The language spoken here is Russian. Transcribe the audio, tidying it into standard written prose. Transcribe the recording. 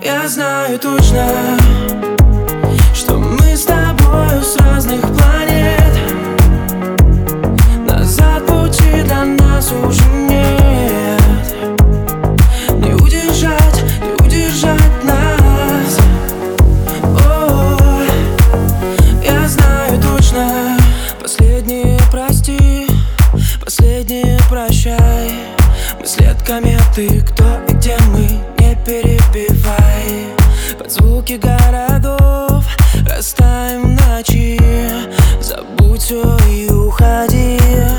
Я знаю точно, что мы с тобою с разных планет. Назад пути для нас уже нет. Не удержать нас. О, я знаю точно. Последнее прости, последнее прощай. Мы следками, а ты кто и где мы, не перебивай. Под звуки городов растаем в ночи. Забудь все и уходи.